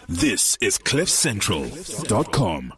This is CliffCentral.com.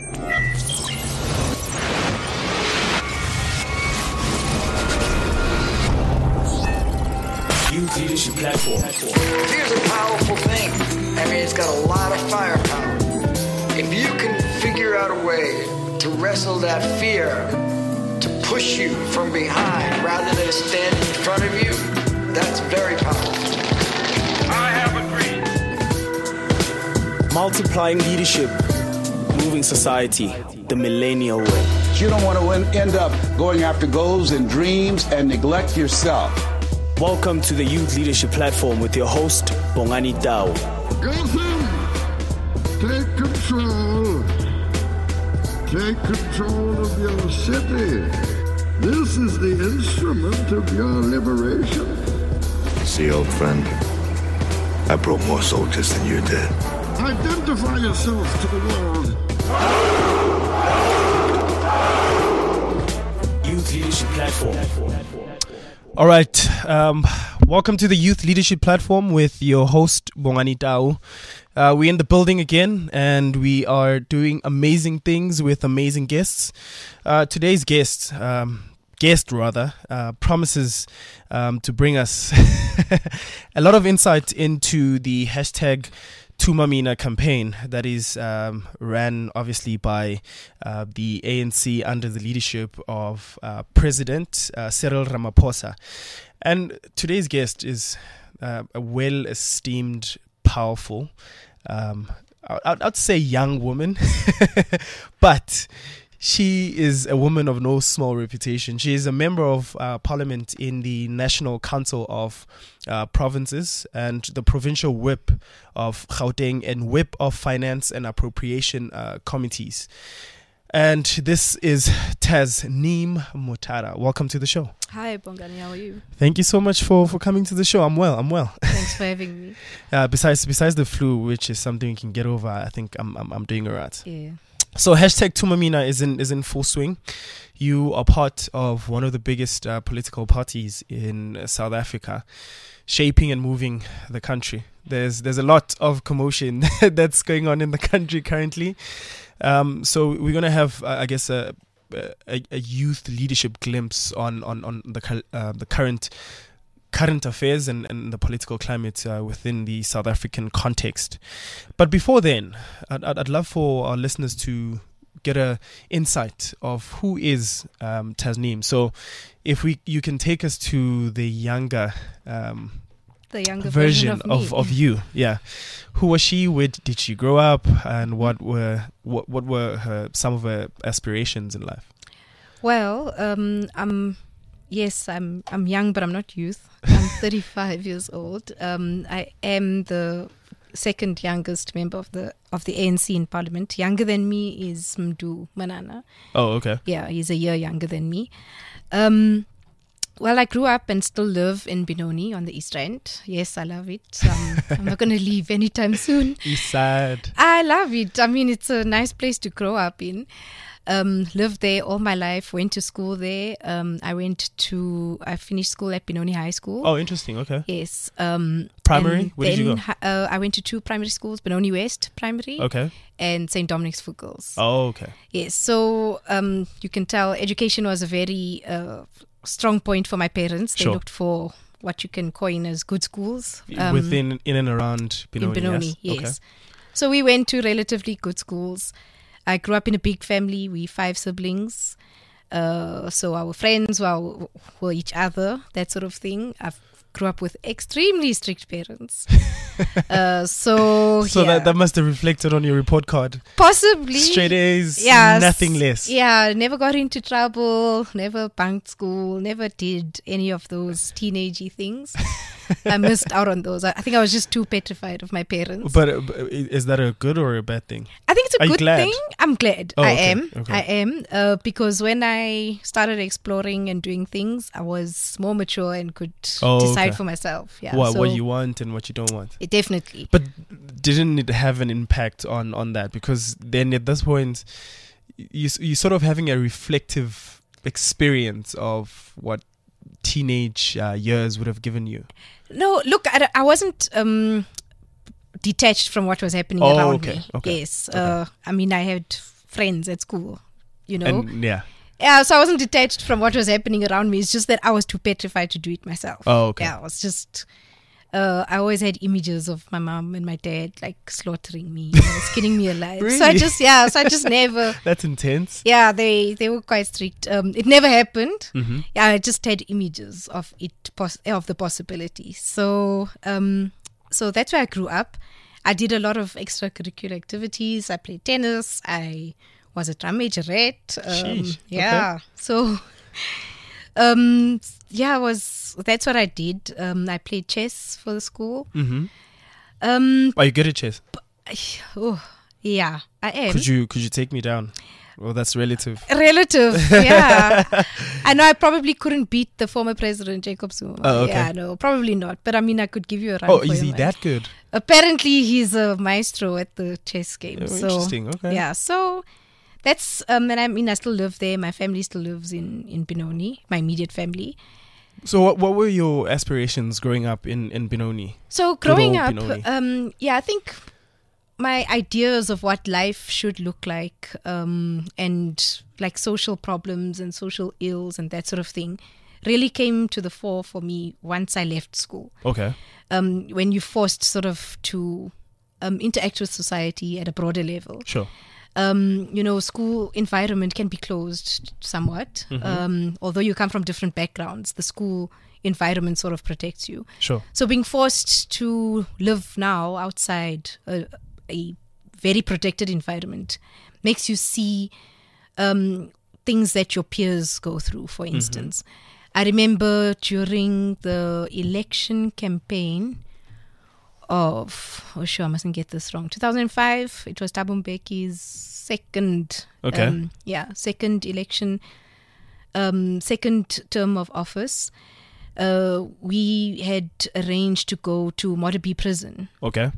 Youth Leadership Platform. Fear's a powerful thing. I mean, it's got a lot of firepower. If you can figure out a way to wrestle that fear, to push you from behind rather than stand in front of you, that's very powerful. I have a dream. Multiplying leadership, moving society the millennial way. You don't want to end up going after goals and dreams and neglect yourself. Welcome to the Youth Leadership Platform with your host, Bongani Dao. Gotham, take control. Take control of your city. This is the instrument of your liberation. See, old friend, I brought more soldiers than you did. Identify yourself to the world. Youth Leadership Platform. All right. Welcome to the Youth Leadership Platform with your host, Bongani Dao. We're in the building again, and we are doing amazing things with amazing guests. Today's guest promises to bring us a lot of insight into the hashtag Tumamina campaign that is ran obviously by the ANC under the leadership of President Cyril Ramaphosa. And today's guest is a well-esteemed, powerful, I'd say young woman, but she is a woman of no small reputation. She is a member of parliament in the National Council of Provinces and the provincial whip of Gauteng and whip of finance and appropriation committees. And this is Tasneem Mutara. Welcome to the show. Hi, Bongani. How are you? Thank you so much for coming to the show. I'm well. Thanks for having me. Besides the flu, which is something you can get over, I think I'm doing all right. Yeah. So hashtag Tumamina is in full swing. You are part of one of the biggest political parties in South Africa, shaping and moving the country. There's a lot of commotion that's going on in the country currently. So we're gonna have, I guess, a youth leadership glimpse on the current affairs and the political climate within the South African context. But before then, I'd love for our listeners to get a insight of who is Tasneem. So if you can take us to the younger version of you. Yeah. Who was she? Where did she grow up? And what were some of her aspirations in life? Well, I'm young, but I'm not youth. I'm 35 years old. I am the second youngest member of the ANC in Parliament. Younger than me is Mdu Manana. Oh, okay. Yeah, he's a year younger than me. Well, I grew up and still live in Benoni on the East Rand. Yes, I love it. I'm not going to leave anytime soon. East Side. I love it. I mean, it's a nice place to grow up in. Lived there all my life, went to school there. I finished school at Benoni High School. Oh, interesting. Okay. Yes. Primary? Where did you go? I went to two primary schools, Benoni West Primary. Okay. And St. Dominic's for Girls. Oh, okay. Yes. So you can tell education was a very strong point for my parents. They looked for what you can coin as good schools. In and around Benoni. In Benoni, yes. Okay. So we went to relatively good schools. I grew up in a big family. We 5 siblings. So our friends were each other, that sort of thing. I grew up with extremely strict parents. So that must have reflected on your report card. Possibly. Straight A's, yes, nothing less. Yeah, never got into trouble, never bunked school, never did any of those teenagey things. I missed out on those. I think I was just too petrified of my parents. But is that a good or a bad thing? I think it's a good glad? thing. I'm glad. Oh, I okay. am. Okay. I am. Because when I started exploring and doing things, I was more mature and could decide for myself. Yeah. What you want and what you don't want. Definitely. But didn't it have an impact on that? Because then at this point, you sort of having a reflective experience of what teenage years would have given you. No, look, I wasn't detached from what was happening around me. Yes. I mean, I had friends at school, you know. And, yeah. Yeah, so I wasn't detached from what was happening around me. It's just that I was too petrified to do it myself. Oh, okay. Yeah, I was just... I always had images of my mom and my dad like slaughtering me, skinning me alive. Really? So I just never... That's intense. Yeah, they were quite strict. It never happened. Mm-hmm. Yeah, I just had images of it, of the possibility. So, so that's where I grew up. I did a lot of extracurricular activities. I played tennis. I was a drum majorette. Yeah. Okay. So, that's what I did. I played chess for the school. Mm-hmm. Are you good at chess? Yeah, I am. Could you take me down? Well, that's relative. Yeah. I know I probably couldn't beat the former president, Jacob Zuma. Oh, okay. Yeah, no, probably not. But I mean, I could give you a run. Oh, for is he him, that good? Apparently, he's a maestro at the chess game. Oh, so, interesting. Okay. Yeah, so that's, and I mean, I still live there. My family still lives in Benoni, my immediate family. So what were your aspirations growing up in Benoni? So growing up, Benoni. I think my ideas of what life should look like, and like social problems and social ills and that sort of thing really came to the fore for me once I left school. Okay. When you're forced sort of to interact with society at a broader level. Sure. School environment can be closed somewhat. Mm-hmm. Although you come from different backgrounds, the school environment sort of protects you. Sure. So being forced to live now outside a very protected environment makes you see things that your peers go through, for instance. I remember during the election campaign of, I mustn't get this wrong, 2005, it was Thabo Mbeki's second election, second term of office. We had arranged to go to Modabi prison. Okay.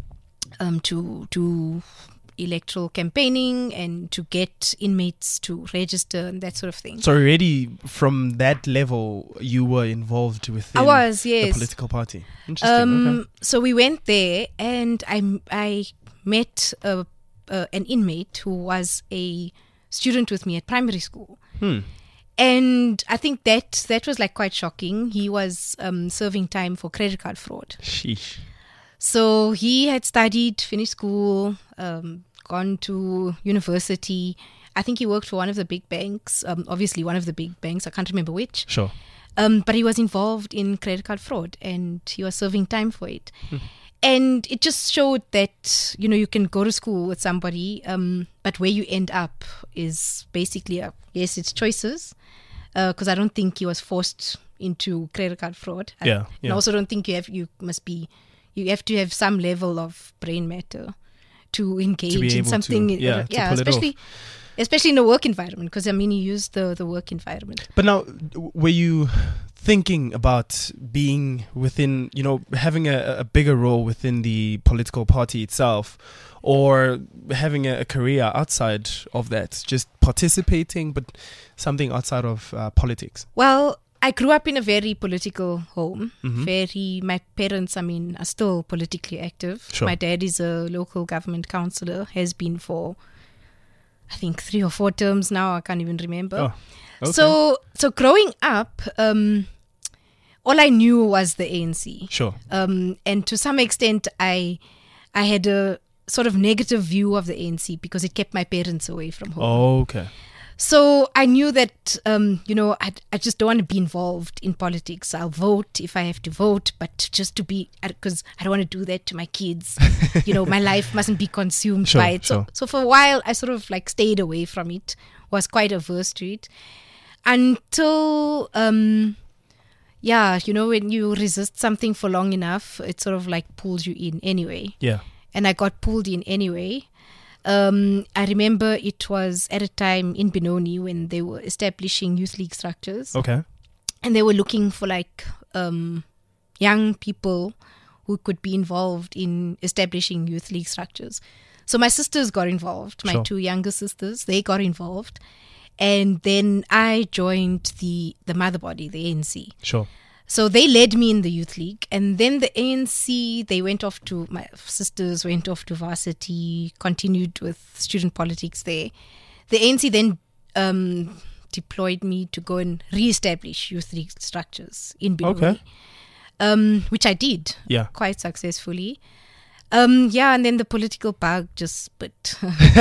To electoral campaigning and to get inmates to register and that sort of thing. So already from that level, you were involved within the political party. Interesting. Okay. So we went there and I met an inmate who was a student with me at primary school. And I think that was like quite shocking. He was serving time for credit card fraud. Sheesh. So he had studied, finished school, gone to university. I think he worked for one of the big banks, obviously one of the big banks. I can't remember which. Sure. But he was involved in credit card fraud and he was serving time for it. And it just showed that, you can go to school with somebody, but where you end up is basically, yes, it's choices. Because I don't think he was forced into credit card fraud. Yeah. I also don't think you have to have some level of brain matter to engage in something. Especially in a work environment, because he used the work environment. But now, were you thinking about being within, having a bigger role within the political party itself, or having a career outside of that, just participating, but something outside of politics? Well, I grew up in a very political home. My parents, are still politically active. Sure. My dad is a local government councillor, has been for, I think, 3 or 4 terms now. I can't even remember. Oh, okay. So growing up, all I knew was the ANC. Sure. And to some extent, I had a sort of negative view of the ANC because it kept my parents away from home. Oh, okay. So I knew that, I just don't want to be involved in politics. I'll vote if I have to vote, but just to be, because I don't want to do that to my kids. My life mustn't be consumed by it. Sure. So for a while, I sort of like stayed away from it, was quite averse to it. Until, when you resist something for long enough, it sort of like pulls you in anyway. Yeah. And I got pulled in anyway. I remember it was at a time in Benoni when they were establishing youth league structures. Okay. And they were looking for young people who could be involved in establishing youth league structures. So my sisters got involved, my 2 younger sisters, they got involved. And then I joined the mother body, the ANC. Sure. So they led me in the youth league, and then the ANC, my sisters went off to varsity, continued with student politics there. The ANC then deployed me to go and re-establish youth league structures in Benoni, which I did quite successfully. And then the political bug just split.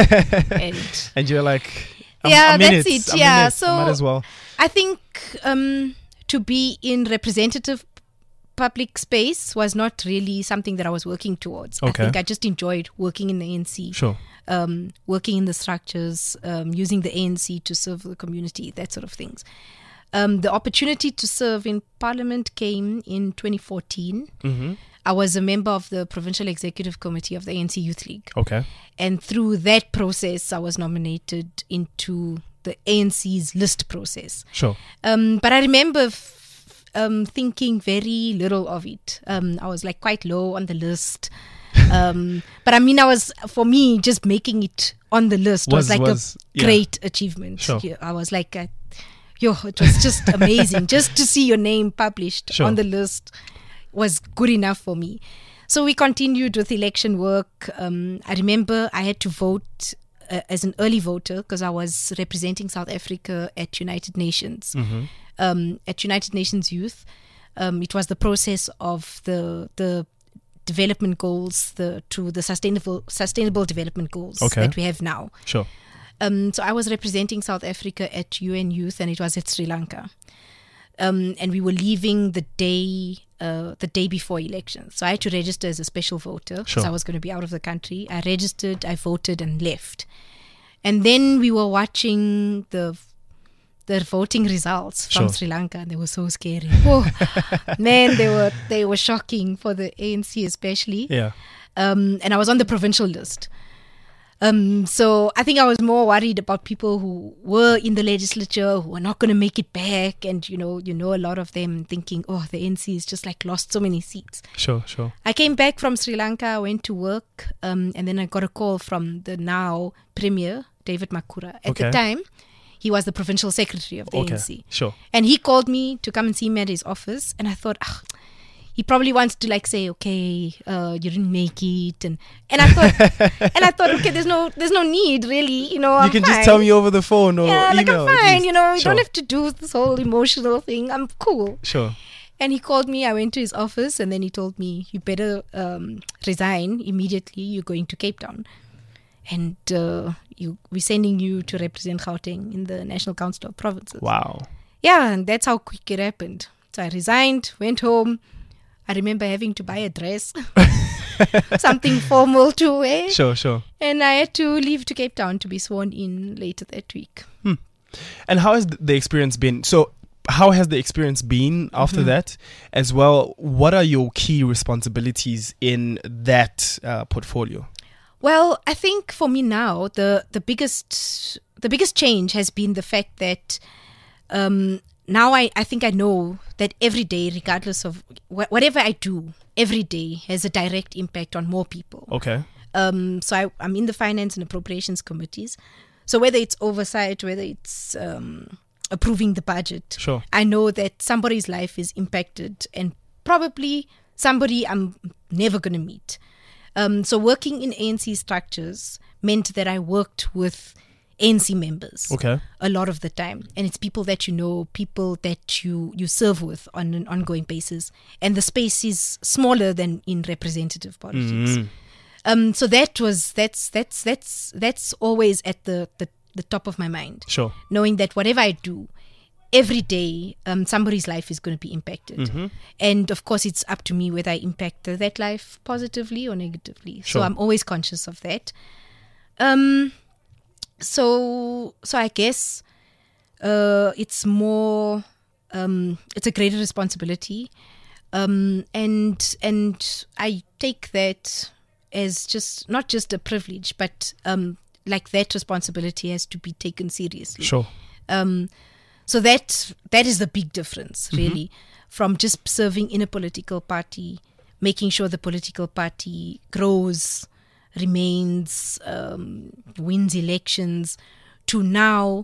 and you're like, that's it. So might as well. I think to be in representative public space was not really something that I was working towards. I think I just enjoyed working in the ANC. Sure. Working in the structures, using the ANC to serve the community, that sort of things. The opportunity to serve in Parliament came in 2014. Mm-hmm. I was a member of the Provincial Executive Committee of the ANC Youth League. Okay. And through that process, I was nominated into the ANC's list process. Sure. But I remember thinking very little of it. I was like quite low on the list. But I mean, for me, just making it on the list was a great achievement. Sure. I was like, it was just amazing. Just to see your name published on the list was good enough for me. So we continued with election work. I remember I had to vote as an early voter because I was representing South Africa at United Nations. Mm-hmm. At United Nations Youth, it was the process of the development goals to the sustainable development goals that we have now. Sure. So I was representing South Africa at UN Youth, and it was at Sri Lanka. And we were leaving the day before elections. So I had to register as a special voter because I was going to be out of the country. I registered, I voted, and left. And then we were watching the voting results from Sri Lanka, and they were so scary. Oh, man, they were shocking for the ANC especially. Yeah. And I was on the provincial list. So I think I was more worried about people who were in the legislature who were not going to make it back, and you know a lot of them thinking, oh, the ANC has just like lost so many seats. Sure. I came back from Sri Lanka, I went to work, and then I got a call from the now Premier, David Makura. At the time, he was the provincial secretary of the ANC. Sure. And he called me to come and see me at his office, and I thought, he probably wants to like say, okay, you didn't make it, and I thought, okay, there's no need really, I'm You can fine. just tell me over the phone or email. Like I'm fine, you Sure. don't have to do this whole emotional thing. I'm cool. Sure. And he called me. I went to his office, and then he told me, you better resign immediately. You're going to Cape Town, and we're sending you to represent Gauteng in the National Council of Provinces. Wow. Yeah, and that's how quick it happened. So I resigned, went home. I remember having to buy a dress, something formal to wear. Sure. And I had to leave to Cape Town to be sworn in later that week. And how has the experience been? So how has the experience been after that as well? What are your key responsibilities in that portfolio? Well, I think for me now, the biggest change has been the fact that now I think I know that every day, regardless of whatever I do, every day has a direct impact on more people. Okay. So I'm in the Finance and Appropriations Committees. So whether it's oversight, whether it's approving the budget, I know that somebody's life is impacted, and probably somebody I'm never going to meet. So working in ANC structures meant that I worked with ANC members a lot of the time, and it's people that you know, people that you serve with on an ongoing basis, and the space is smaller than in representative politics. So that's always at the top of my mind. Sure. Knowing that whatever I do, every day, somebody's life is going to be impacted. And of course, it's up to me whether I impact that life positively or negatively. Sure. So I'm always conscious of that. So I guess it's more, it's a greater responsibility. And I take that as just not just a privilege, but like that responsibility has to be taken seriously. Sure. So that is the big difference, really, from just serving in a political party, making sure the political party grows, remains, wins elections, to now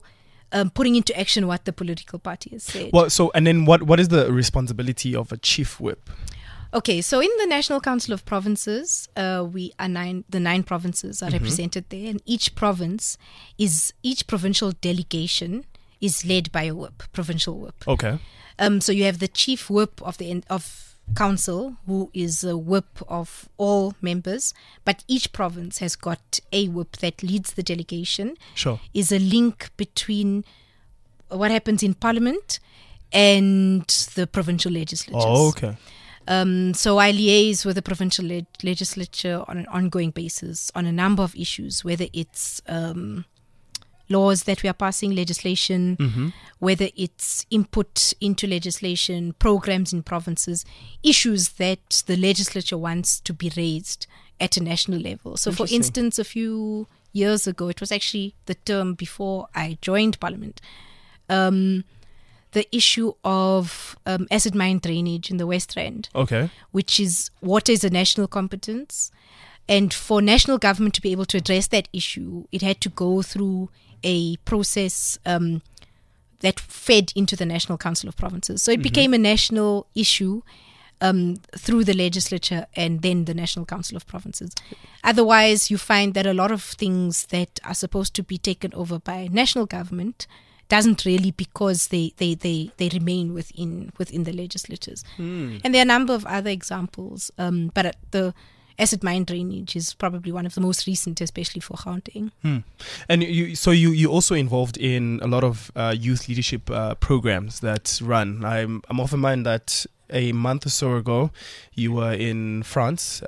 putting into action what the political party has said. Well, so and then what is the responsibility of a chief whip? Okay, so in the National Council of Provinces, we are the 9 provinces are represented there, and each provincial delegation is led by a whip, provincial whip. Okay. So you have the chief whip of council, who is a whip of all members, but each province has got a whip that leads the delegation. Sure. Is a link between what happens in Parliament and the provincial legislatures. Oh, okay. So I liaise with the provincial legislature on an ongoing basis on a number of issues, whether it's laws that we are passing, legislation, whether it's input into legislation, programs in provinces, issues that the legislature wants to be raised at a national level. So, for instance, a few years ago, it was actually the term before I joined Parliament, the issue of acid mine drainage in the West Rand, which is water is a national competence. And for national government to be able to address that issue, it had to go through a process that fed into the National Council of Provinces. So it became a national issue through the legislature and then the National Council of Provinces. Otherwise, you find that a lot of things that are supposed to be taken over by national government doesn't really, because they remain within the legislatures. And there are a number of other examples, but the acid mine drainage is probably one of the most recent, especially for Gauteng. And you also involved in a lot of youth leadership programs that run. I'm of a mind that a month or so ago you were in France,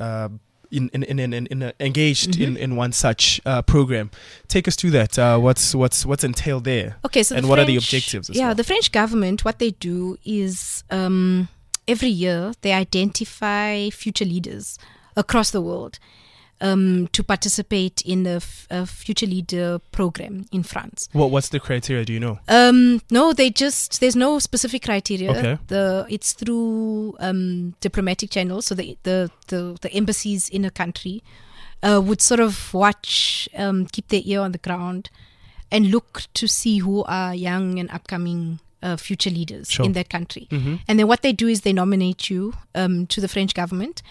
engaged in one such program. Take us through that. What's entailed there? Okay, so and what are the objectives as well? The French government, what they do is every year they identify future leaders across the world to participate in the Future Leader program in France. What's the criteria? Do you know? No, there's no specific criteria. Okay. It's through diplomatic channels. So the embassies in a country would sort of watch, keep their ear on the ground, and look to see who are young and upcoming future leaders in that country. And then what they do is they nominate you to the French government.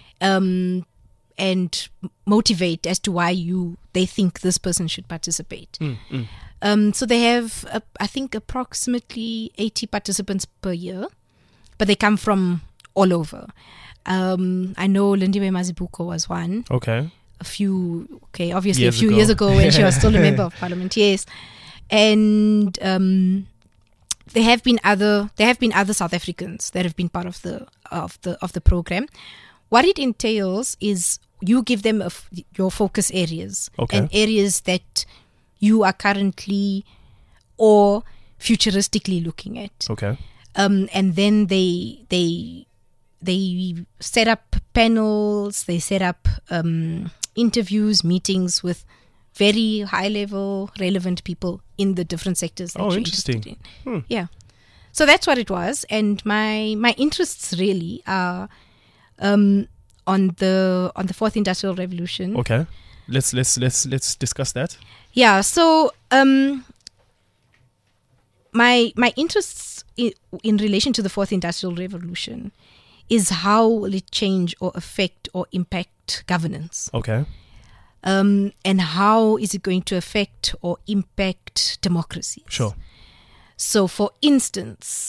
And motivate as to why they think this person should participate. So they have, I think, approximately 80 participants per year, but they come from all over. I know Lindiwe Mazibuko was one. Okay. Obviously a few years ago when she was still a member of Parliament. Yes, and there have been other South Africans that have been part of the program. What it entails is you give them your focus areas and areas that you are currently or futuristically looking at. Okay. And then they set up panels, they set up interviews, meetings with very high level, relevant people in the different sectors that you're interested in. Yeah. So that's what it was. And my interests really are on the Fourth Industrial Revolution. Okay, let's discuss that. Yeah. So my interests in relation to the Fourth Industrial Revolution is how will it change or affect or impact governance? Okay. And how is it going to affect or impact democracy? Sure. So, for instance,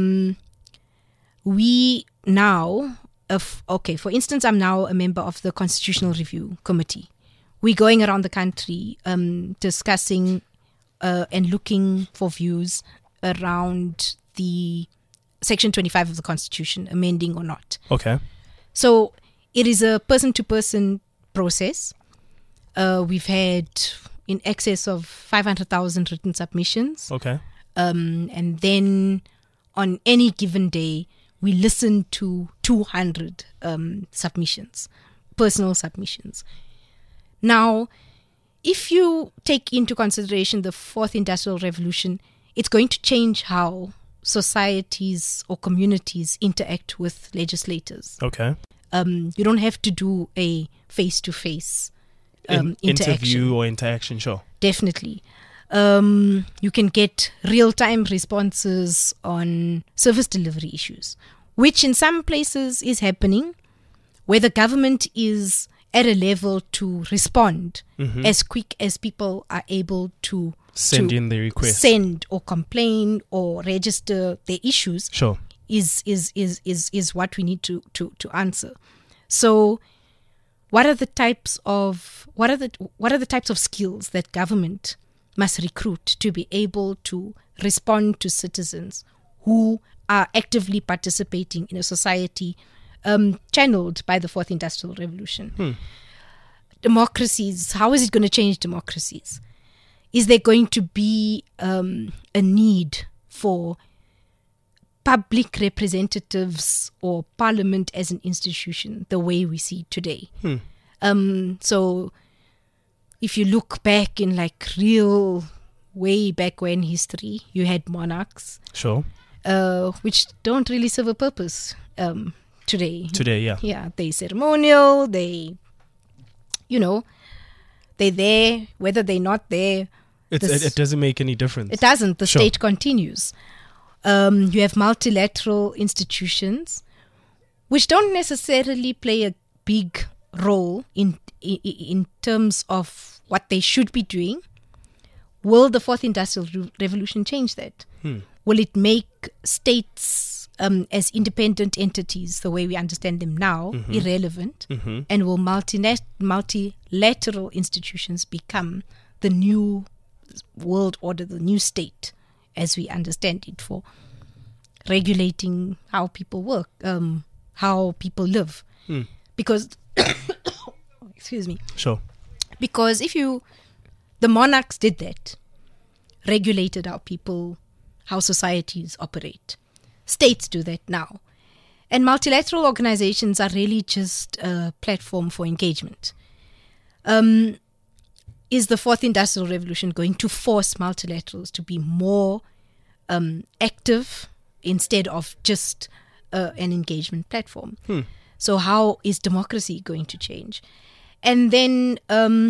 we now. For instance, I'm now a member of the Constitutional Review Committee. We're going around the country discussing and looking for views around the Section 25 of the Constitution, amending or not. Okay. So it is a person-to-person process. We've had in excess of 500,000 written submissions. Okay. And then on any given day, we listen to 200 submissions, personal submissions. Now, if you take into consideration the Fourth Industrial Revolution, it's going to change how societies or communities interact with legislators. Okay. You don't have to do a face-to-face interaction. Interview or interaction, sure. Definitely. You can get real-time responses on service delivery issues, which in some places is happening, where the government is at a level to respond as quick as people are able to Send in their request. Send or complain or register their issues. Sure. Is what we need to answer. So what are the types of skills that government must recruit to be able to respond to citizens who are actively participating in a society channeled by the Fourth Industrial Revolution? Democracies, how is it going to change democracies? Is there going to be a need for public representatives or parliament as an institution the way we see it today? So if you look back in like real way back when history, you had monarchs. Sure. Which don't really serve a purpose today. Today, yeah. Yeah, they ceremonial, they're there, whether they're not there. It doesn't make any difference. It doesn't. The Sure. state continues. You have multilateral institutions, which don't necessarily play a big role in terms of what they should be doing. Will the Fourth Industrial Revolution change that? Will it make states as independent entities, the way we understand them now, irrelevant? And will multilateral institutions become the new world order, the new state, as we understand it, for regulating how people work, how people live? Because, excuse me. Sure. Because the monarchs did that, regulated how societies operate. States do that now. And multilateral organizations are really just a platform for engagement. Is the Fourth Industrial Revolution going to force multilaterals to be more active instead of just an engagement platform? So how is democracy going to change? And then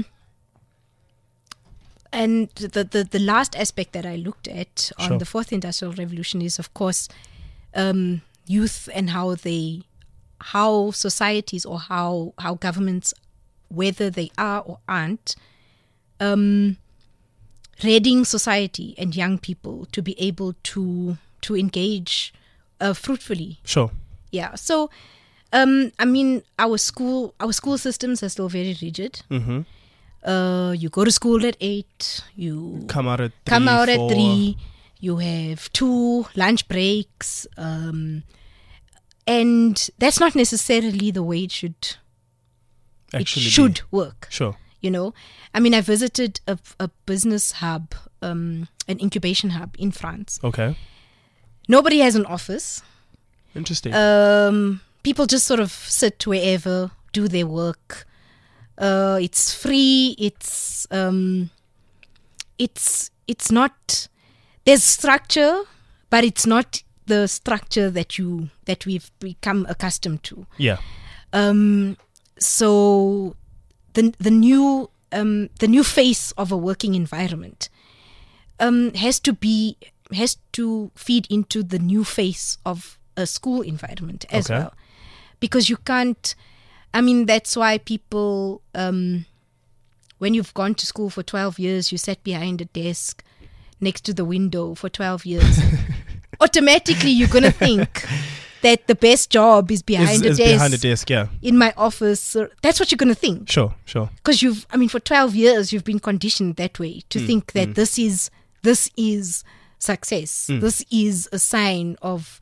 and the last aspect that I looked at on the Fourth Industrial Revolution is, of course, youth and how societies or how governments, whether they are or aren't, readying society and young people to be able to engage fruitfully. Sure. Yeah. So, I mean, our school systems are still very rigid. You go to school at 8. You come out at 3. Come out at 3. You have 2 lunch breaks, and that's not necessarily the way it should work. Sure. You know, I mean, I visited a business hub, an incubation hub in France. Okay. Nobody has an office. Interesting. People just sort of sit wherever, do their work. It's free. It's not. There's structure, but it's not the structure that we've become accustomed to. Yeah. So the new face of a working environment has to feed into the new face of a school environment as well, because you can't. I mean, that's why people, when you've gone to school for 12 years, you sat behind a desk next to the window for 12 years. Automatically, you're going to think that the best job is behind a desk. Behind a desk, yeah. In my office. That's what you're going to think. Sure. Because for 12 years, you've been conditioned that way to think that this is success. This is a sign of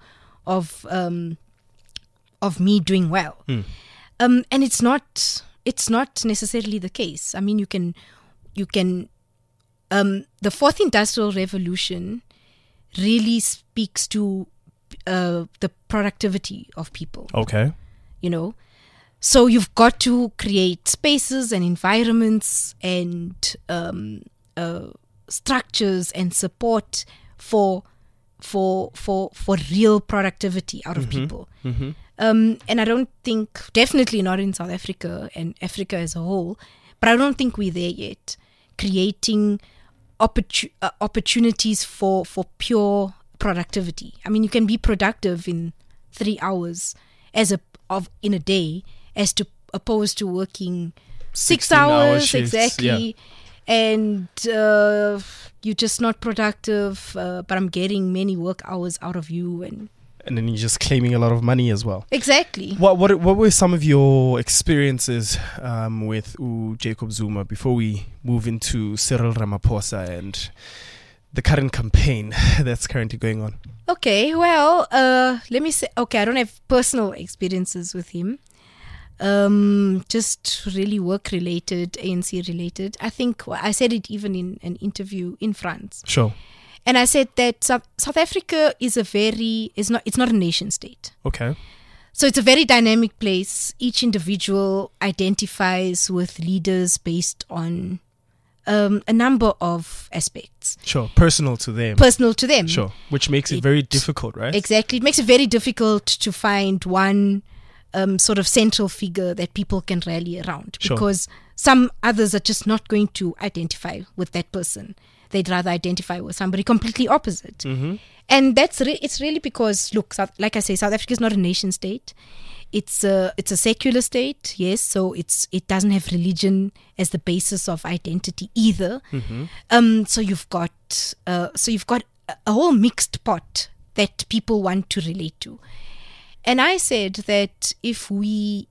me doing well. And it's not necessarily the case. I mean, you can the Fourth Industrial Revolution really speaks to the productivity of people. Okay. You know, so you've got to create spaces and environments and structures and support for real productivity out of people. And I don't think, definitely not in South Africa and Africa as a whole, but I don't think we're there yet, creating opportunities for pure productivity. I mean, you can be productive in 3 hours in a day, as to opposed to working 6 hours shifts, exactly, and you're just not productive. But I'm getting many work hours out of you, and then you're just claiming a lot of money as well. Exactly. What were some of your experiences with Jacob Zuma before we move into Cyril Ramaphosa and the current campaign that's currently going on? Okay, well, let me say, I don't have personal experiences with him. Just really work-related, ANC-related. I think I said it even in an interview in France. Sure. And I said that South Africa it's not a nation state. Okay. So it's a very dynamic place. Each individual identifies with leaders based on a number of aspects. Sure. Personal to them. Sure. Which makes it very difficult, right? Exactly. It makes it very difficult to find one sort of central figure that people can rally around. Sure. Because some others are just not going to identify with that person. They'd rather identify with somebody completely opposite. Mm-hmm. And it's really because, look, like I say, South Africa is not a nation state. It's a secular state, yes. So it doesn't have religion as the basis of identity either. Mm-hmm. So you've got a whole mixed pot that people want to relate to. And I said that if we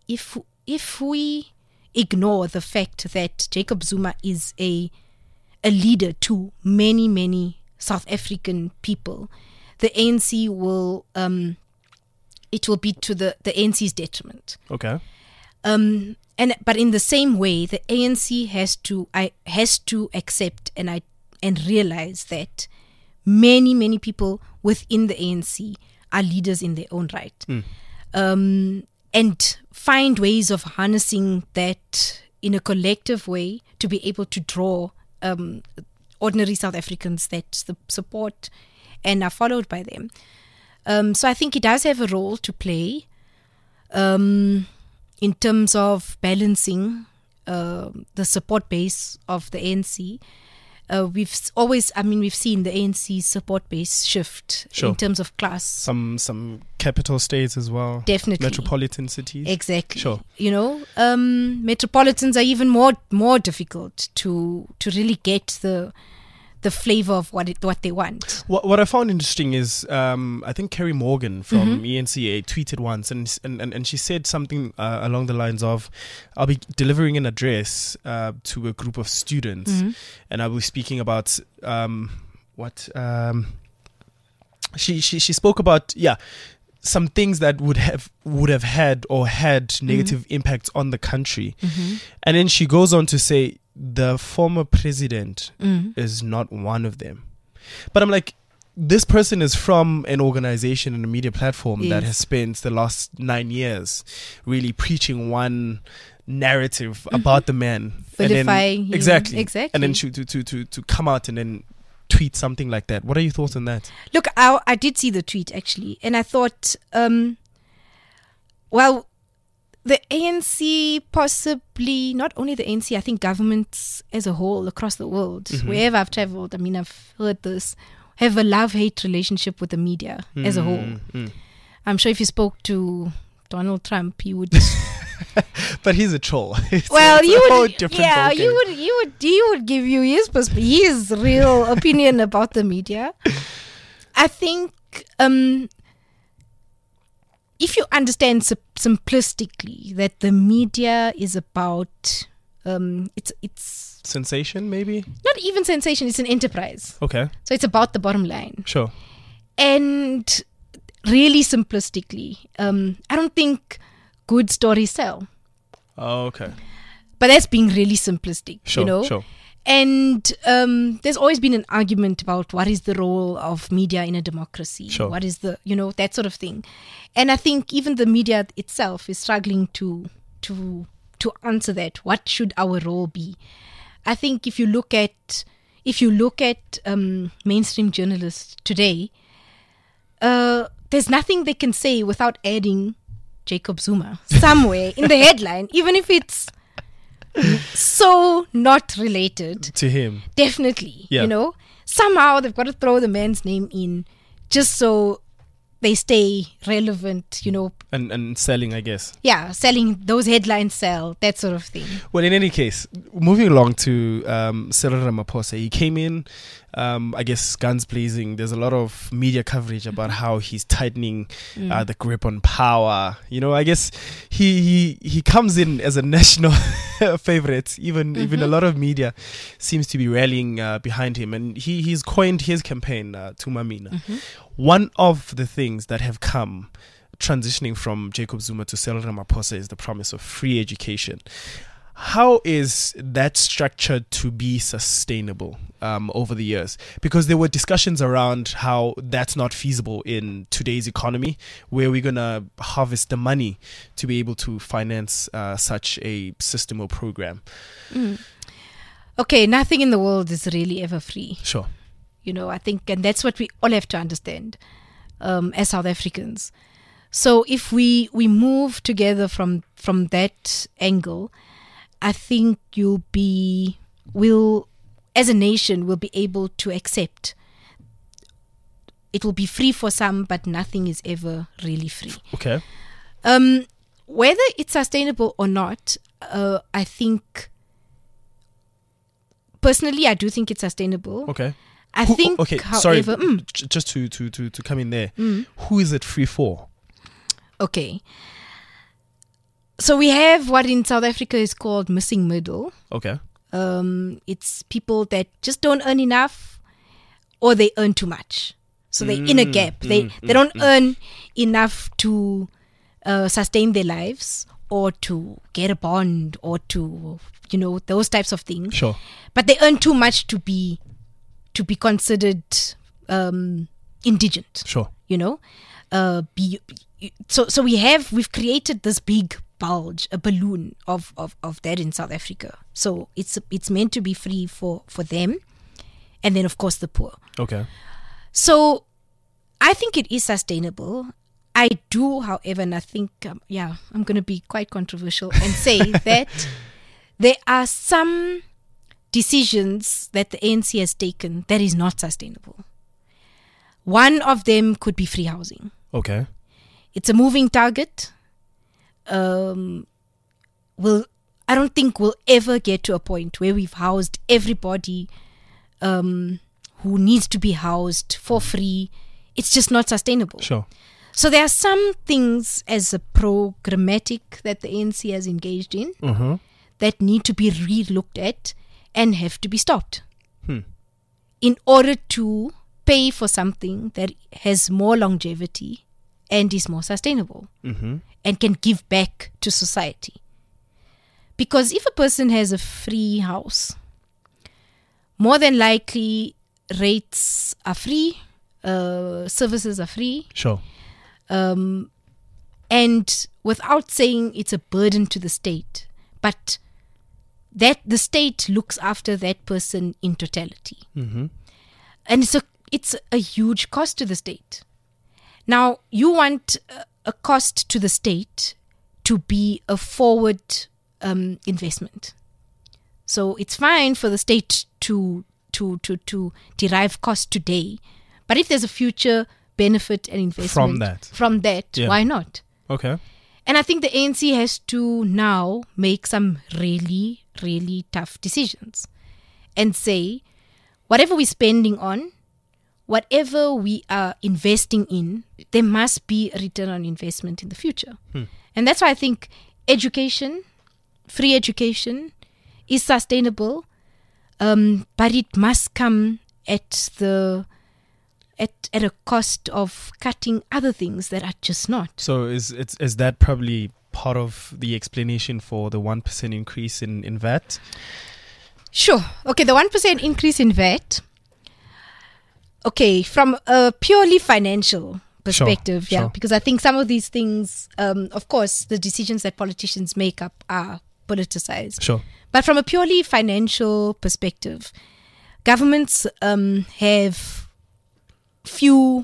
ignore the fact that Jacob Zuma is a leader to many, many South African people, the ANC will it will be to the ANC's detriment. Okay. But in the same way, the ANC has to accept and realize that many, many people within the ANC are leaders in their own right, and find ways of harnessing that in a collective way to be able to draw ordinary South Africans that support and are followed by them. So I think he does have a role to play in terms of balancing the support base of the ANC. We've seen the ANC support base shift in terms of class. Some capital states as well. Definitely. Metropolitan cities. Exactly. Sure. Metropolitans are even more difficult to really get the flavor of what they want. What I found interesting is I think Kerry Morgan from ENCA tweeted once and she said something along the lines of, I'll be delivering an address to a group of students and I will be speaking about she spoke about some things that would have had negative impacts on the country. And then she goes on to say the former president is not one of them. But I'm like, this person is from an organization and a media platform that has spent the last 9 years really preaching one narrative about the man. Vilifying him. Exactly. And then to come out and then tweet something like that. What are your thoughts on that? Look, I did see the tweet actually, and I thought, the ANC, possibly, not only the ANC, I think governments as a whole across the world, wherever I've traveled, I've heard this, have a love-hate relationship with the media as a whole. I'm sure if you spoke to Donald Trump, he would... But he's a troll. You would give you his real opinion about the media. I think... if you understand simplistically that the media is about it's sensation, maybe not even sensation, it's an enterprise. Okay, so it's about the bottom line. Sure. And really simplistically, I don't think good stories sell. Oh, okay. But that's being really simplistic. Sure. And there's always been an argument about what is the role of media in a democracy. Sure. What is the, that sort of thing. And I think even the media itself is struggling to answer that. What should our role be? I think if you look at mainstream journalists today, there's nothing they can say without adding Jacob Zuma somewhere in the headline, even if it's so not related to him. Definitely. Yeah. You know, somehow they've got to throw the man's name in just so they stay relevant, you know. And selling, I guess. Yeah, selling, those headlines sell, that sort of thing. Well, in any case, moving along to Cyril Ramaphosa, he came in, I guess, guns blazing. There's a lot of media coverage about how he's tightening the grip on power. You know, I guess he comes in as a national favorite. Even a lot of media seems to be rallying behind him, and he's coined his campaign, Thuma Mina. One of the things that have come transitioning from Jacob Zuma to Cyril Ramaphosa is the promise of free education. How is that structured to be sustainable over the years? Because there were discussions around how that's not feasible in today's economy, where we're going to harvest the money to be able to finance such a system or program. Okay, nothing in the world is really ever free. Sure. You know, I think, and that's what we all have to understand as South Africans. So if we move together from that angle, I think as a nation, we'll be able to accept it will be free for some, but nothing is ever really free. Okay. Whether it's sustainable or not, I think, personally, I do think it's sustainable. Okay. I think, okay, however... sorry, just to come in there. Who is it free for? Okay. So we have what in South Africa is called missing middle. Okay. It's people that just don't earn enough or they earn too much. So they're in a gap. They don't earn enough to sustain their lives or to get a bond or to, you know, those types of things. Sure. But they earn too much to be considered indigent. Sure. You know? So we've created this big bulge, a balloon of that in South Africa. So it's meant to be free for them, and then of course the poor. Okay. So I think it is sustainable. I do, however, and I think I'm going to be quite controversial and say that there are some decisions that the ANC has taken that is not sustainable. One of them could be free housing. Okay. It's a moving target. I don't think we'll ever get to a point where we've housed everybody who needs to be housed for free. It's just not sustainable. Sure. So there are some things as a programmatic that the ANC has engaged in that need to be re-looked at and have to be stopped in order to pay for something that has more longevity and is more sustainable and can give back to society. Because if a person has a free house, more than likely rates are free, services are free. Sure. And without saying it's a burden to the state, but that the state looks after that person in totality. And it's a huge cost to the state. Now, you want a cost to the state to be a forward investment. So it's fine for the state to derive cost today, but if there's a future benefit and investment from that, yeah. Why not? Okay. And I think the ANC has to now make some really, really tough decisions and say, whatever we're spending on, whatever we are investing in, there must be a return on investment in the future. And that's why I think education, free education, is sustainable, but it must come at a cost of cutting other things that are just not. So is that probably part of the explanation for the 1% increase in VAT? Sure. Okay, the 1% increase in VAT. Okay, from a purely financial perspective, sure. Because I think some of these things, of course, the decisions that politicians make up are politicized. Sure. But from a purely financial perspective, governments have few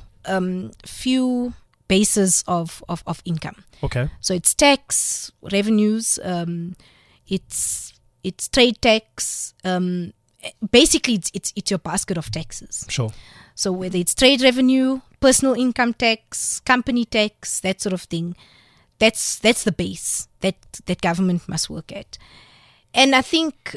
bases of income. Okay. So it's tax revenues, it's it's trade tax. Basically, it's your basket of taxes. Sure. So whether it's trade revenue, personal income tax, company tax, that sort of thing, that's the base that government must work at. And I think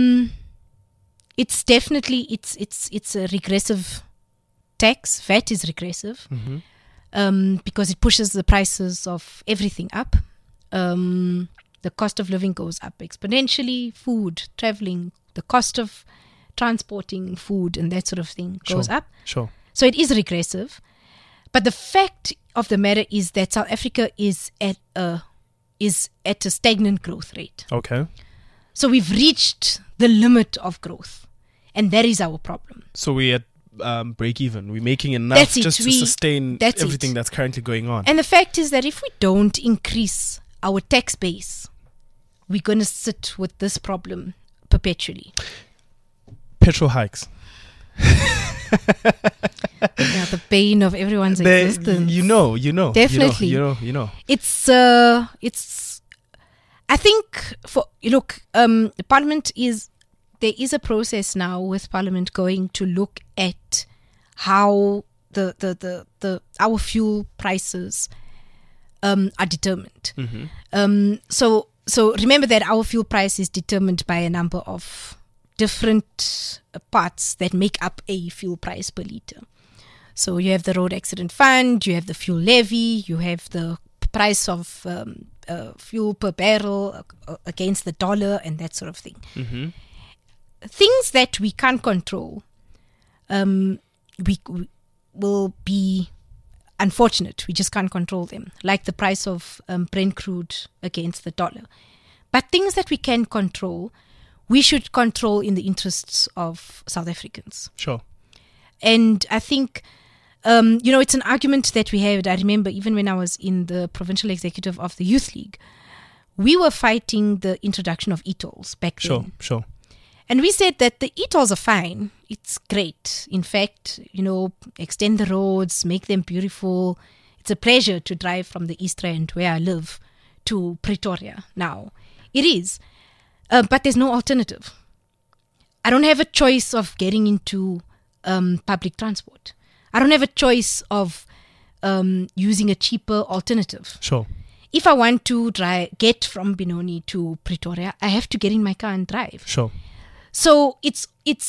it's definitely it's a regressive tax. VAT is regressive because it pushes the prices of everything up. The cost of living goes up exponentially. Food, traveling, the cost of transporting food and that sort of thing goes up. Sure. So it is regressive. But the fact of the matter is that South Africa is at a stagnant growth rate. Okay. So we've reached the limit of growth, and that is our problem. So we're at break even. We're making enough just to sustain everything that's currently going on. And the fact is that if we don't increase our tax base, we're going to sit with this problem perpetually. Petrol hikes. Yeah, the bane of everyone's existence. You know. Definitely. You know. It's I think Parliament there is a process now with Parliament going to look at how our fuel prices are determined. So remember that our fuel price is determined by a number of different parts that make up a fuel price per litre. So you have the road accident fund, you have the fuel levy, you have the price of fuel per barrel against the dollar and that sort of thing. Things that we can't control we will be unfortunate. We just can't control them, like the price of Brent crude against the dollar. But things that we can control, we should control in the interests of South Africans. Sure. And I think, it's an argument that we had. I remember even when I was in the provincial executive of the Youth League, we were fighting the introduction of e-tolls back then. Sure. And we said that the e-tolls are fine. It's great. In fact, extend the roads, make them beautiful. It's a pleasure to drive from the East Rand, where I live, to Pretoria now. It is. But there's no alternative. I don't have a choice of getting into public transport. I don't have a choice of using a cheaper alternative. Sure. If I want to get from Benoni to Pretoria, I have to get in my car and drive. Sure. So it's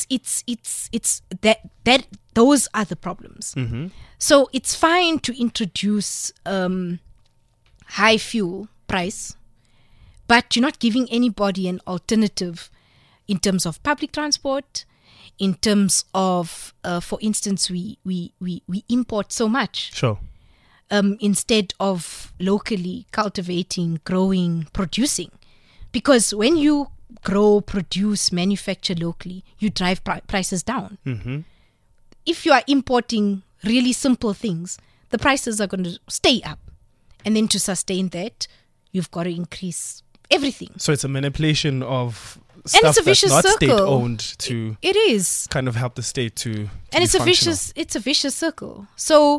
that those are the problems. So it's fine to introduce high fuel price, but you're not giving anybody an alternative in terms of public transport, in terms of, for instance, we import so much. Sure. Instead of locally cultivating, growing, producing. Because when you grow, produce, manufacture locally, you drive prices down. If you are importing really simple things, the prices are going to stay up. And then to sustain that, you've got to increase everything. So it's a manipulation of stuff that's not state-owned to it is kind of help the state to and it's a vicious circle. So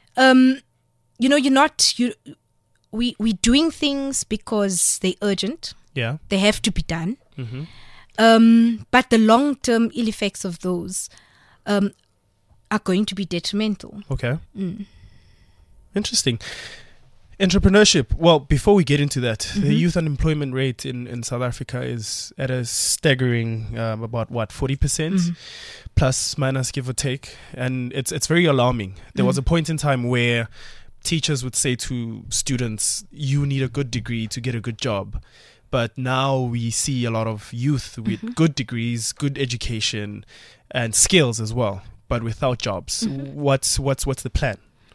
we're doing things because they're urgent. Yeah. They have to be done. But the long-term ill effects of those are going to be detrimental. Okay. Interesting. Entrepreneurship. Well, before we get into that, the youth unemployment rate in South Africa is at a staggering about 40%, plus minus give or take, and it's very alarming. There was a point in time where teachers would say to students, "You need a good degree to get a good job." But now we see a lot of youth with good degrees, good education, and skills as well, but without jobs. What's the plan?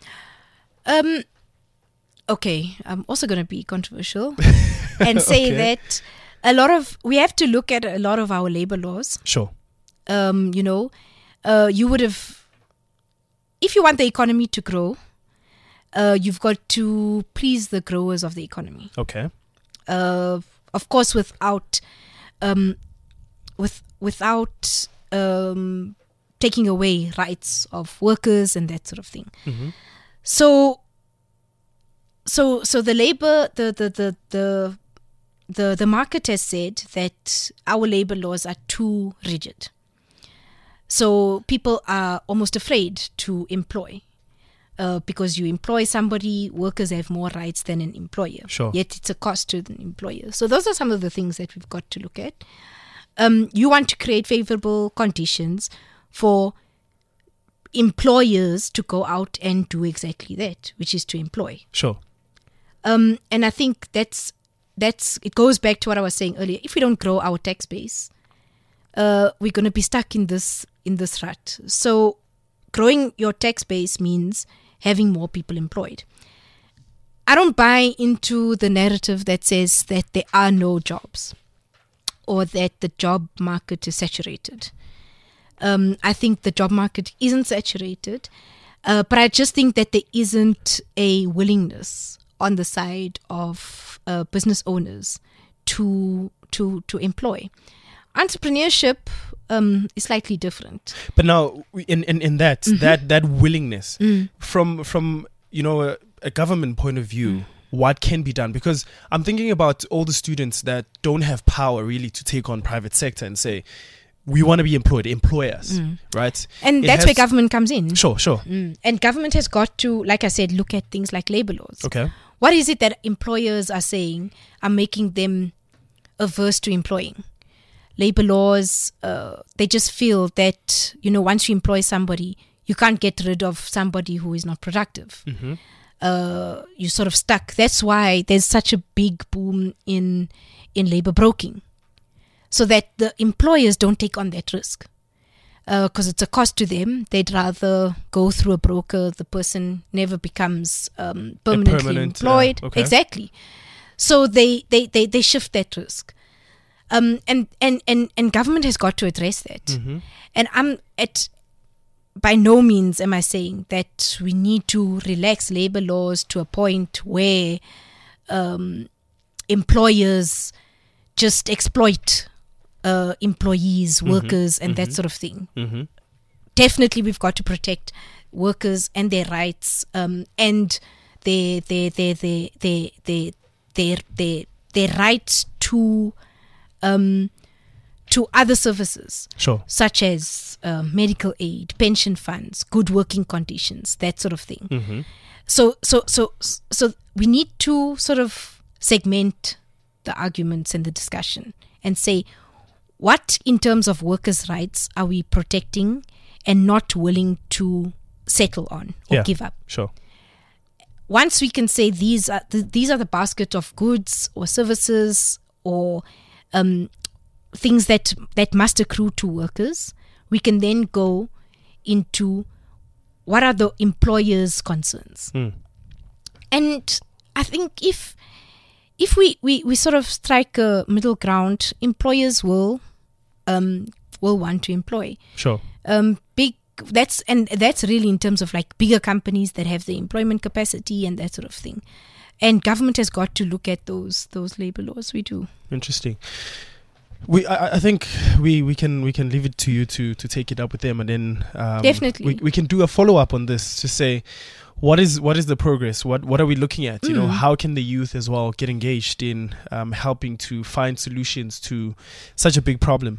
Okay, I'm also going to be controversial and say that we have to look at a lot of our labor laws. Sure. You would have, if you want the economy to grow, you've got to please the growers of the economy. Okay. Of course, without taking away rights of workers and that sort of thing. So the labor, the the market has said that our labor laws are too rigid. So people are almost afraid to employ. Because you employ somebody, workers have more rights than an employer. Sure. Yet it's a cost to the employer. So those are some of the things that we've got to look at. You want to create favorable conditions for employers to go out and do exactly that, which is to employ. Sure. And I think that's it goes back to what I was saying earlier. If we don't grow our tax base, we're going to be stuck in this rut. So growing your tax base means having more people employed. I don't buy into the narrative that says that there are no jobs or that the job market is saturated. I think the job market isn't saturated, but I just think that there isn't a willingness on the side of business owners to employ. Entrepreneurship is slightly different. But now, in that willingness from a government point of view, what can be done? Because I'm thinking about all the students that don't have power really to take on private sector and say, we want to be employed, employ us, right? And that's where government comes in. Sure. And government has got to, like I said, look at things like labor laws. Okay. What is it that employers are saying are making them averse to employing? Labor laws, they just feel that, once you employ somebody, you can't get rid of somebody who is not productive. You're sort of stuck. That's why there's such a big boom in labor broking, so that the employers don't take on that risk. Because it's a cost to them. They'd rather go through a broker. The person never becomes permanently employed. Okay. Exactly. So they shift that risk. And government has got to address that. And by no means am I saying that we need to relax labor laws to a point where employers just exploit employees, workers, and that sort of thing. Definitely, we've got to protect workers and their rights, and their rights to other services, sure, such as medical aid, pension funds, good working conditions, that sort of thing. So we need to sort of segment the arguments and the discussion and say, what in terms of workers' rights are we protecting and not willing to settle on or give up? Sure. Once we can say these are the basket of goods or services or things that must accrue to workers, we can then go into what are the employers' concerns. And I think if we sort of strike a middle ground, employers will want to employ. Sure. That's really in terms of like bigger companies that have the employment capacity and that sort of thing. And government has got to look at those labor laws. We do. Interesting. I think we can leave it to you to take it up with them, and then definitely we can do a follow up on this to say what is the progress, what are we looking at, how can the youth as well get engaged in helping to find solutions to such a big problem.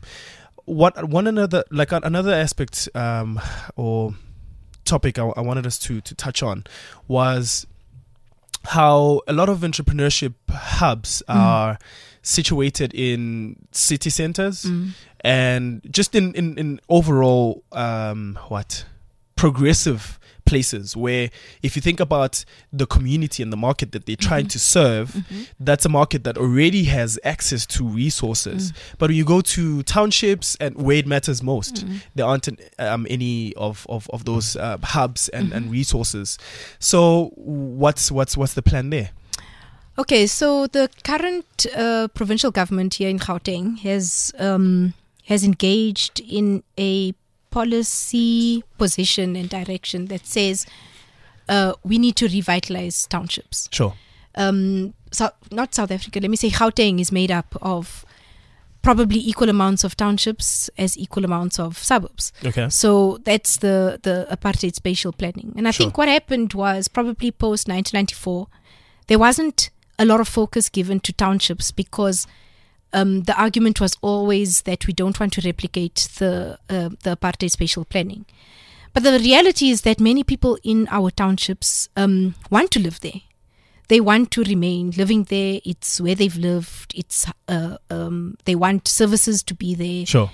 Another aspect or topic I wanted us to touch on was how a lot of entrepreneurship hubs are situated in city centers and just in overall progressive places, where if you think about the community and the market that they're trying to serve, that's a market that already has access to resources. But when you go to townships and where it matters most, there aren't any of those hubs and resources. So what's the plan there? Okay, so the current provincial government here in Gauteng has engaged in a policy position and direction that says we need to revitalize townships. Sure. Not South Africa. Let me say Gauteng is made up of probably equal amounts of townships as equal amounts of suburbs. Okay. So that's the apartheid spatial planning. And I think what happened was probably post 1994, there wasn't a lot of focus given to townships because the argument was always that we don't want to replicate the apartheid spatial planning. But the reality is that many people in our townships want to live there. They want to remain living there. It's where they've lived. It's they want services to be there. Sure.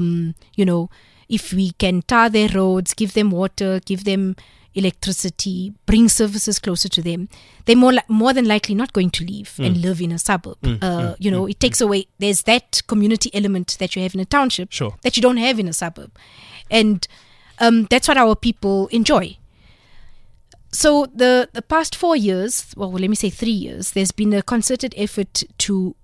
If we can tar their roads, give them water, give them electricity, bring services closer to them, they're more than likely not going to leave and live in a suburb. It takes away. There's that community element that you have in a township that you don't have in a suburb, and that's what our people enjoy. So the past 4 years, well, let me say 3 years, there's been a concerted effort to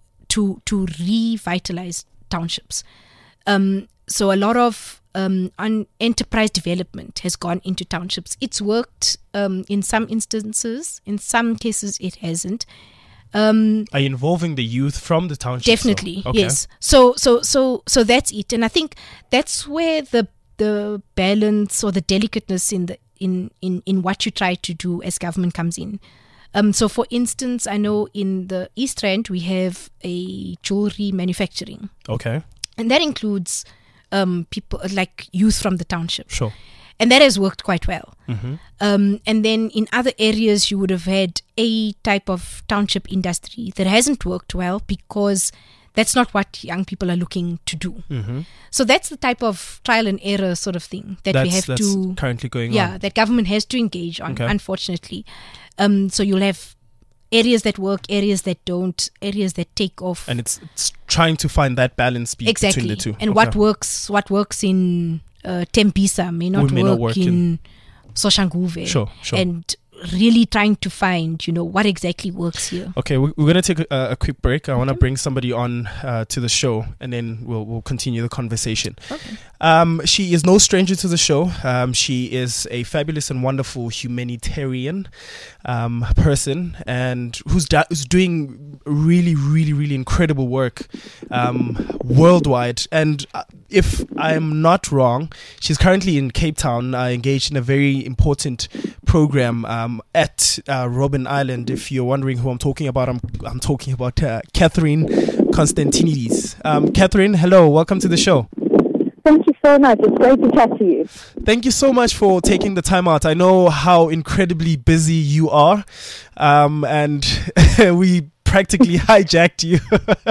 revitalize townships. So a lot of enterprise development has gone into townships. It's worked in some instances. In some cases, it hasn't. Are you involving the youth from the township? Definitely, yes. So that's it, and I think that's where the balance or the delicateness in what you try to do as government comes in. So for instance, I know in the East Rand we have a jewelry manufacturing. Okay. And that includes people like youth from the township. Sure. And that has worked quite well. Mm-hmm. And then in other areas you would have had a type of township industry that hasn't worked well because that's not what young people are looking to do. Mm-hmm. So that's the type of trial and error sort of thing that we have to currently going on. Yeah, that government has to engage on, unfortunately. So you'll have areas that work, areas that don't, areas that take off. And it's trying to find that balance between the two. And what works in Tembisa may not work in Soshanguve. Sure. And really trying to find, what exactly works here. Okay, we're going to take a quick break. I want to bring somebody on to the show, and then we'll continue the conversation. Okay. She is no stranger to the show. She is a fabulous and wonderful humanitarian person, and who's doing really, really, really incredible work worldwide. And if I'm not wrong, she's currently in Cape Town, engaged in a very important program at Robben Island. If you're wondering who I'm talking about, I'm talking about Catherine Constantinides. Catherine, hello, welcome to the show. Thank you so much. It's great to chat to you. Thank you so much for taking the time out. I know how incredibly busy you are, and we practically hijacked you.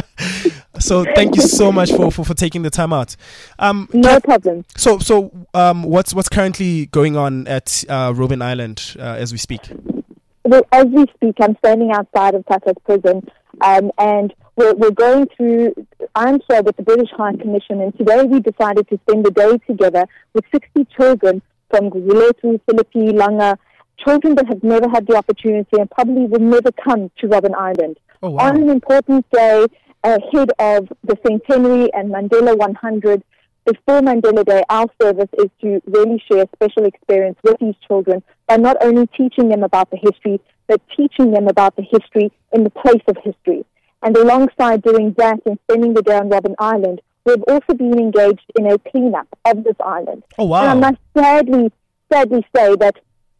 So thank you so much for taking the time out. No problem. So what's currently going on at Robben Island as we speak? Well, as we speak, I'm standing outside of Tata's prison, and we're going through. I'm here with the British High Commission, and today we decided to spend the day together with 60 children from Guletu, Philippi, Langa, children that have never had the opportunity and probably will never come to Robben Island. Oh, wow. On an important day ahead of the centenary and Mandela 100, before Mandela Day, our service is to really share a special experience with these children by not only teaching them about the history, but teaching them about the history in the place of history. And alongside doing that and spending the day on Robben Island, we've also been engaged in a cleanup of this island. Oh, wow. And I must sadly say that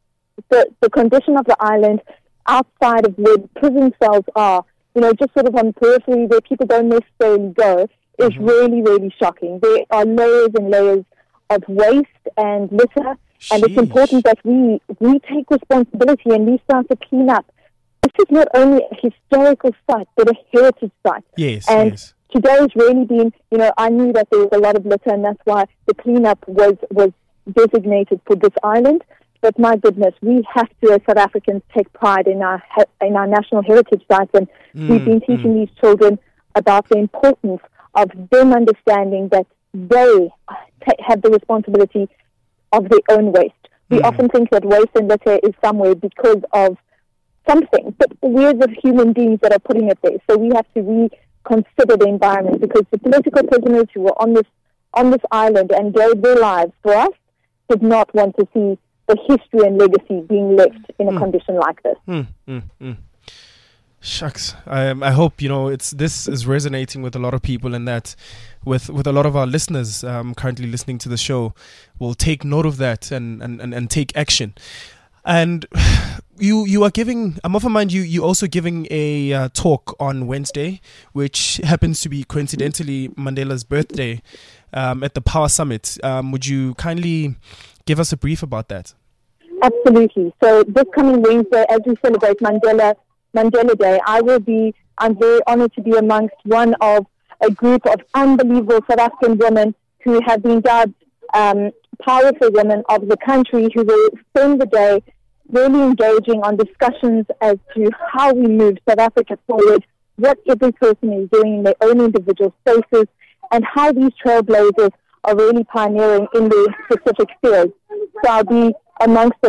the condition of the island outside of where the prison cells are, just sort of on the periphery where people don't necessarily go, is really, really shocking. There are layers and layers of waste and litter, and it's important that we take responsibility and we start to clean up. This is not only a historical site, but a heritage site. Yes, and yes. Today has really been, I knew that there was a lot of litter, and that's why the cleanup was designated for this island. But my goodness, we have to, as South Africans, take pride in our national heritage sites, and we've been teaching these children about the importance of them understanding that they have the responsibility of their own waste. We often think that waste and litter is somewhere because of something, but we're the human beings that are putting it there. So we have to reconsider the environment, because the political prisoners who were on this island and gave their lives for us did not want to see the history and legacy being left in a condition like this. Shucks. I hope this is resonating with a lot of people, and that with a lot of our listeners currently listening to the show will take note of that and take action. And you are giving, I'm of a mind, you also giving a talk on Wednesday, which happens to be coincidentally Mandela's birthday, at the Power Summit. Would you kindly give us a brief about that? Absolutely. So this coming Wednesday, as we celebrate Mandela Day, I'm very honored to be amongst one of a group of unbelievable South African women who have been dubbed powerful women of the country, who will spend the day really engaging on discussions as to how we move South Africa forward, what every person is doing in their own individual spaces, and how these trailblazers are really pioneering in their specific fields. So I'll be amongst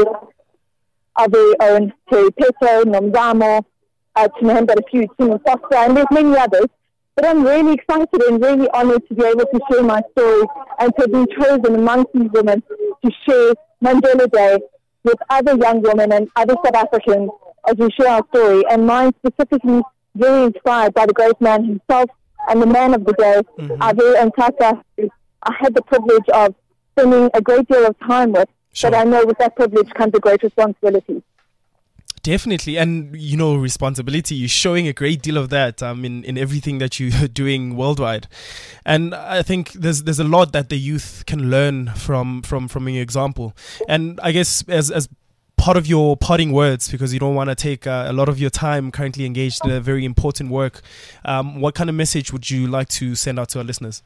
our very own Terry Petto, Nomzamo, to name but a few, Tim Foster, and there's many others. But I'm really excited and really honored to be able to share my story and to be chosen amongst these women to share Mandela Day with other young women and other South Africans as we share our story. And mine specifically very inspired by the great man himself and the man of the day, Ave Ntaka, who I had the privilege of spending a great deal of time with. Sure. But I know with that privilege comes a great responsibility. Definitely. And, responsibility, you're showing a great deal of that in everything that you're doing worldwide. And I think there's a lot that the youth can learn from your example. And I guess as part of your parting words, because you don't want to take a lot of your time currently engaged in a very important work, what kind of message would you like to send out to our listeners?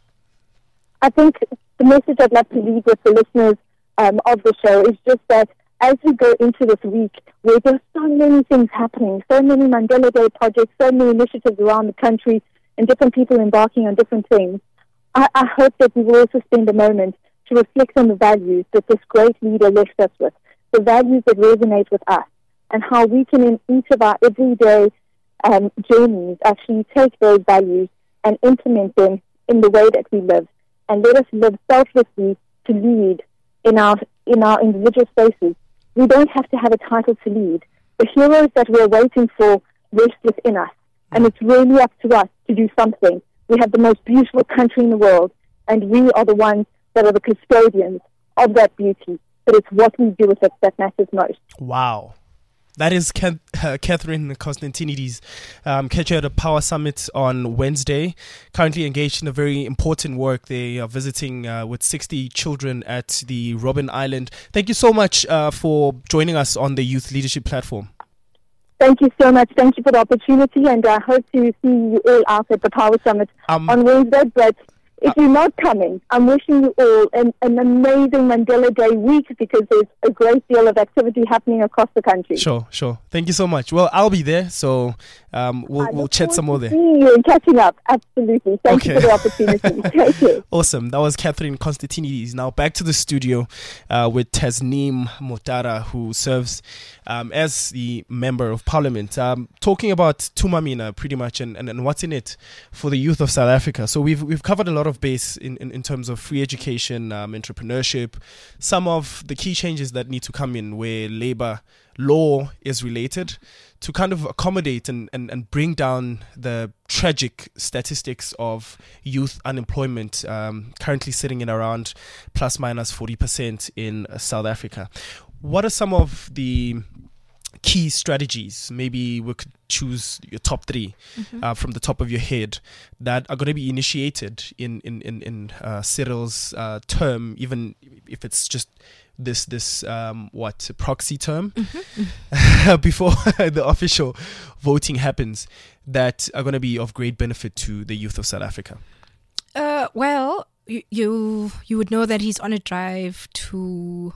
I think the message I'd like to leave with the listeners of the show is just that as we go into this week, where there's so many things happening, so many Mandela Day projects, so many initiatives around the country, and different people embarking on different things, I hope that we will also spend a moment to reflect on the values that this great leader left us with, the values that resonate with us, and how we can, in each of our everyday journeys, actually take those values and implement them in the way that we live, and let us live selflessly to lead in our individual spaces. We don't have to have a title to lead. The heroes that we're waiting for rest within us, and it's really up to us to do something. We have the most beautiful country in the world, and we are the ones that are the custodians of that beauty. But it's what we do with it that matters most. Wow. That is Catherine Constantinides. Catch her at a Power Summit on Wednesday. Currently engaged in a very important work. They are visiting with 60 children at the Robben Island. Thank you so much for joining us on the Youth Leadership Platform. Thank you so much. Thank you for the opportunity, and I hope to see you all out at the Power Summit on Wednesday. But if you're not coming, I'm wishing you all an amazing Mandela Day week, because there's a great deal of activity happening across the country. Sure. Thank you so much. Well, I'll be there, so we'll chat some more there. See you and catching up. Absolutely. Thank you for the opportunity. Take care. Awesome. That was Catherine Constantinides. Now back to the studio with Tasneem Motara, who serves as the Member of Parliament, talking about Tumamina pretty much and what's in it for the youth of South Africa. So we've covered a lot of base in terms of free education, entrepreneurship, some of the key changes that need to come in where labor law is related to kind of accommodate and bring down the tragic statistics of youth unemployment, currently sitting at around plus minus 40% in South Africa. What are some of the key strategies? Maybe we could choose your top three from the top of your head that are going to be initiated in Cyril's term, even if it's just this proxy term before the official voting happens, that are going to be of great benefit to the youth of South Africa. Well, you would know that he's on a drive to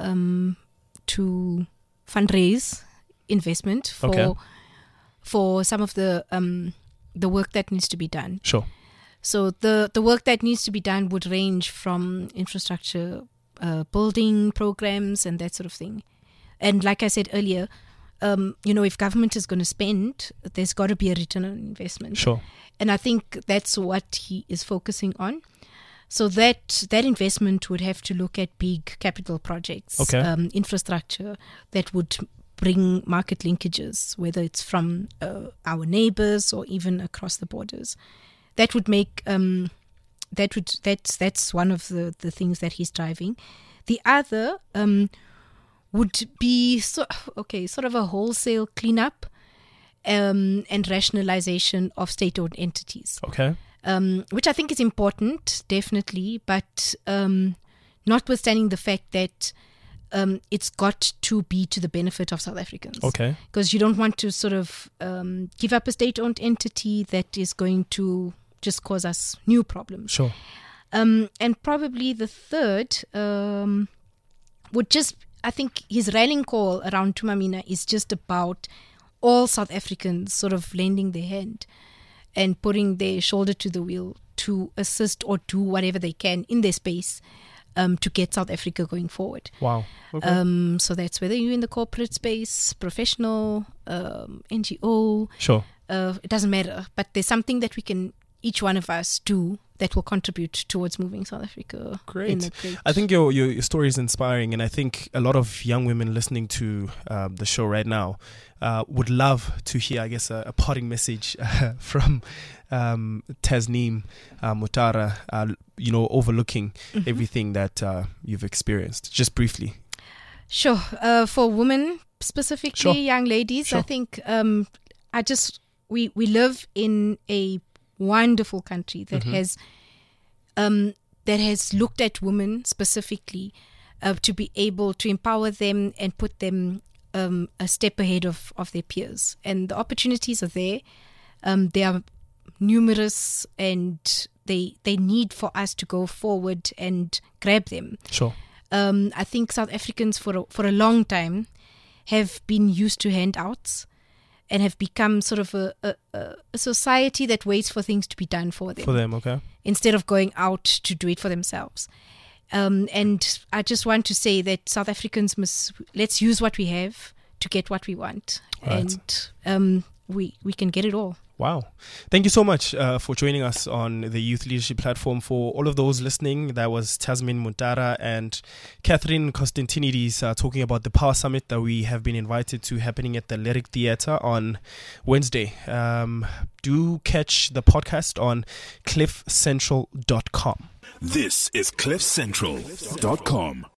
fundraise investment for some of the work that needs to be done. Sure. So the work that needs to be done would range from infrastructure, building programs and that sort of thing. And like I said earlier, if government is going to spend, there's got to be a return on investment. Sure. And I think that's what he is focusing on. So that investment would have to look at big capital projects, infrastructure that would bring market linkages, whether it's from our neighbors or even across the borders. That would make that's one of the things that he's driving. The other would be sort of a wholesale cleanup and rationalization of state-owned entities. Okay. Which I think is important, definitely, but notwithstanding the fact that it's got to be to the benefit of South Africans. Okay. Because you don't want to sort of give up a state-owned entity that is going to just cause us new problems. Sure. And probably the third would just, I think his rallying call around Tumamina is just about all South Africans sort of lending their hand and putting their shoulder to the wheel to assist or do whatever they can in their space to get South Africa going forward. Wow. Okay. So that's whether you're in the corporate space, professional, NGO. Sure. It doesn't matter. But there's something that we can, each one of us, do that will contribute towards moving South Africa. Great. I think your story is inspiring, and I think a lot of young women listening to the show right now would love to hear, I guess, a parting message from Tasneem Mutara, overlooking everything that you've experienced. Just briefly. Sure. For women specifically, Sure. young ladies, Sure. I think we live in a wonderful country that has looked at women specifically to be able to empower them and put them a step ahead of their peers. And the opportunities are there. They are numerous, and they need for us to go forward and grab them. Sure. I think South Africans for a long time have been used to handouts and have become sort of a society that waits for things to be done for them. For them, okay. Instead of going out to do it for themselves. And I just want to say that South Africans let's use what we have to get what we want. Right. And we can get it all. Wow. Thank you so much for joining us on the Youth Leadership Platform. For all of those listening, that was Tasneem Mutara and Catherine Constantinides talking about the Power Summit that we have been invited to, happening at the Lyric Theatre on Wednesday. Do catch the podcast on cliffcentral.com. This is cliffcentral.com.